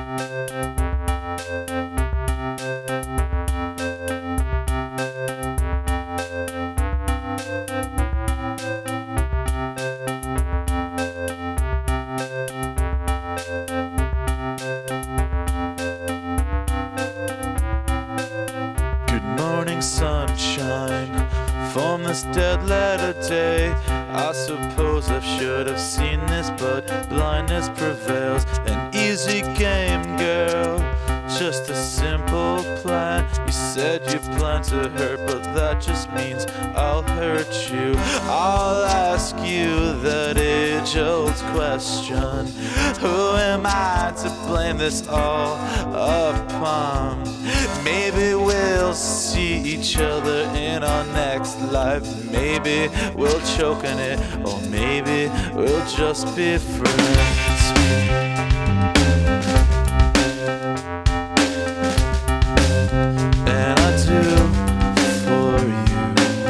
Sunshine from this dead letter day. I suppose I should have seen this, but blindness prevails. An easy game, girl, just a simple plan. You said you plan to hurt, but that just means I'll hurt you. I'll ask you that age-old question: who am I to blame this all upon? Maybe we'll see each other in our next life. Maybe we'll choke on it, or maybe we'll just be friends. And I do for you.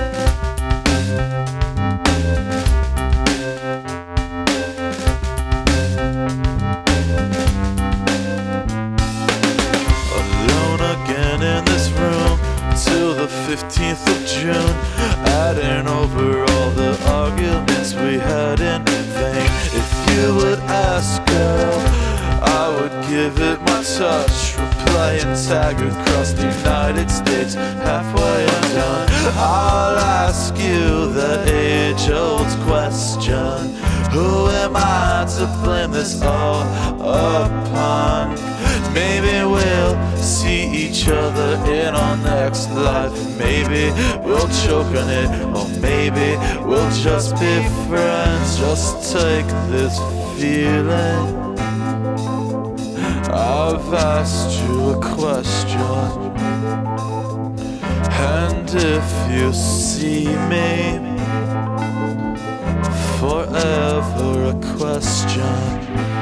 Alone again in this room till the 15th of June, adding over all the arguments we had in vain. If you would ask, girl, I would give it my touch. Replying tag across the United States, halfway undone. I'll ask you the age-old question: who am I to blame this all upon? Maybe we'll see each other in our next life. Maybe we'll choke on it, or maybe we'll just be friends. Just take this feeling. I've asked you a question, and if you see me, forever a question.